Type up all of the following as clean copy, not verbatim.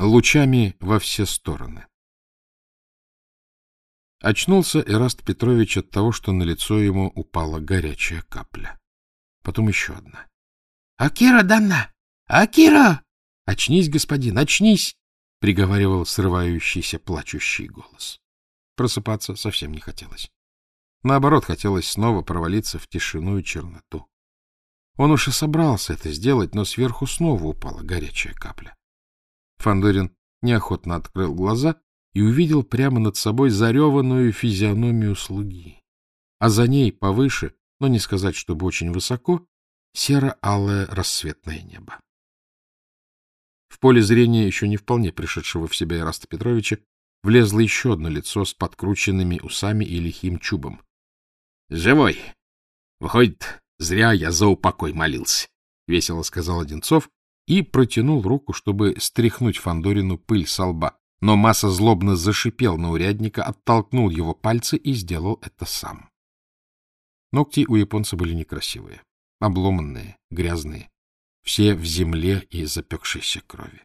лучами во все стороны. Очнулся Эраст Петрович от того, что на лицо ему упала горячая капля. Потом еще одна. — Акира Данна! Акира! — Очнись, господин, очнись! — приговаривал срывающийся плачущий голос. Просыпаться совсем не хотелось. Наоборот, хотелось снова провалиться в тишину и черноту. Он уж и собрался это сделать, но сверху снова упала горячая капля. Фандорин неохотно открыл глаза и увидел прямо над собой зареванную физиономию слуги, а за ней повыше, но не сказать, чтобы очень высоко, серо-алое рассветное небо. В поле зрения еще не вполне пришедшего в себя Эраста Петровича влезло еще одно лицо с подкрученными усами и лихим чубом. — Живой! Выходит, зря я за упокой молился, — весело сказал Одинцов и протянул руку, чтобы стряхнуть Фандорину пыль со лба. Но Маса злобно зашипел на урядника, оттолкнул его пальцы и сделал это сам. Ногти у японца были некрасивые, обломанные, грязные, все в земле и запекшейся крови.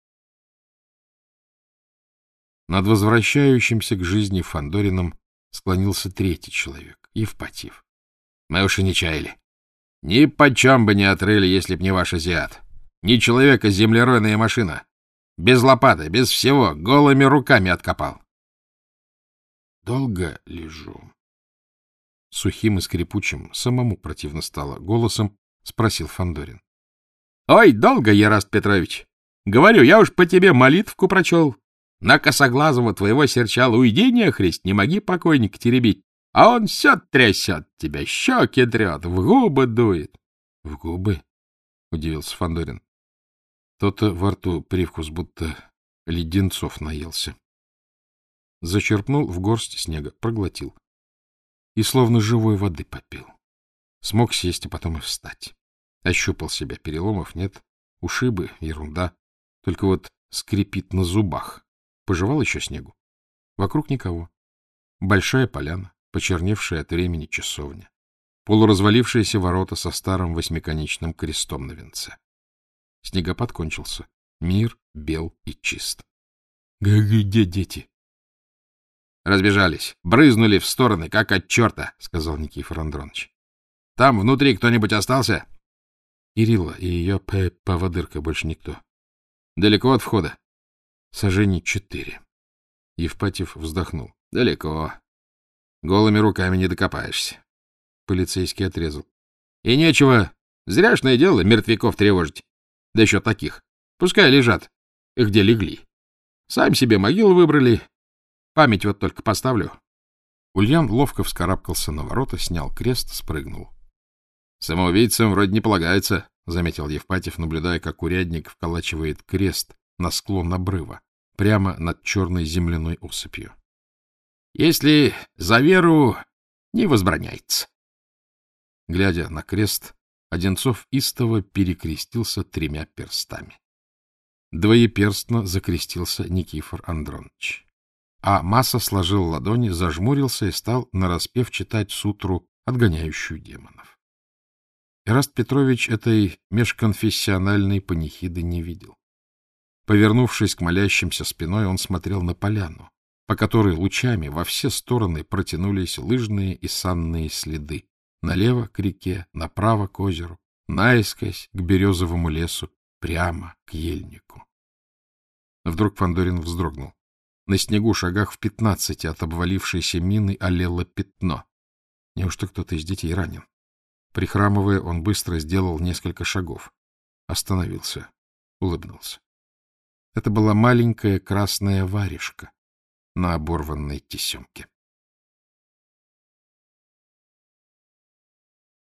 Над возвращающимся к жизни Фандорином склонился третий человек, Евпатьев. — Мы уж и не чаяли. Ни почем бы не отрыли, если б не ваш азиат. Ни человека, землеройная машина. Без лопаты, без всего, голыми руками откопал. — Долго лежу. Сухим и скрипучим, самому противно стало, голосом спросил Фандорин. — Ой, долго, Эраст Петрович. Говорю, я уж по тебе молитвку прочел. На косоглазого твоего серчала уйди, нехрист, не моги покойника теребить. А он все трясет тебя, щеки трет, в губы дует. — В губы? — удивился Фандорин. То-то во рту привкус, будто леденцов наелся. Зачерпнул в горсть снега, проглотил. И словно живой воды попил. Смог сесть, а потом и встать. Ощупал себя, переломов нет, ушибы, ерунда. Только вот скрипит на зубах. Пожевал еще снегу. Вокруг никого. Большая поляна, почерневшая от времени часовня. Полуразвалившиеся ворота со старым восьмиконечным крестом на венце. Снегопад кончился. Мир бел и чист. — Где дети? — Разбежались. Брызнули в стороны, как от черта, — сказал Никифор Андроныч. — Там внутри кто-нибудь остался? — Ирила и ее поводырка, больше никто. — Далеко от входа? — Сажений 4. Евпатьев вздохнул. — Далеко. Голыми руками не докопаешься. Полицейский отрезал. — И нечего. Зряшное дело мертвяков тревожить. Да еще таких. Пускай лежат, где легли. Сами себе могилу выбрали. Память вот только поставлю. Ульян ловко вскарабкался на ворота, снял крест, спрыгнул. — Самоубийцам вроде не полагается, — заметил Евпатьев, наблюдая, как урядник вколачивает крест на склон обрыва, прямо над черной земляной осыпью. — Если за веру, не возбраняется. Глядя на крест, Одинцов истово перекрестился 3 перстами. Двоеперстно закрестился Никифор Андроныч. А Маса сложил ладони, зажмурился и стал нараспев читать сутру, отгоняющую демонов. Эраст Петрович этой межконфессиональной панихиды не видел. Повернувшись к молящимся спиной, он смотрел на поляну, по которой лучами во все стороны протянулись лыжные и санные следы. Налево к реке, направо к озеру, наискось к березовому лесу, прямо к ельнику. Вдруг Фандорин вздрогнул. На снегу, шагах в 15 от обвалившейся мины, олело пятно. Неужто кто-то из детей ранен? Прихрамывая, он быстро сделал несколько шагов. Остановился, улыбнулся. Это была маленькая красная варежка на оборванной тесемке.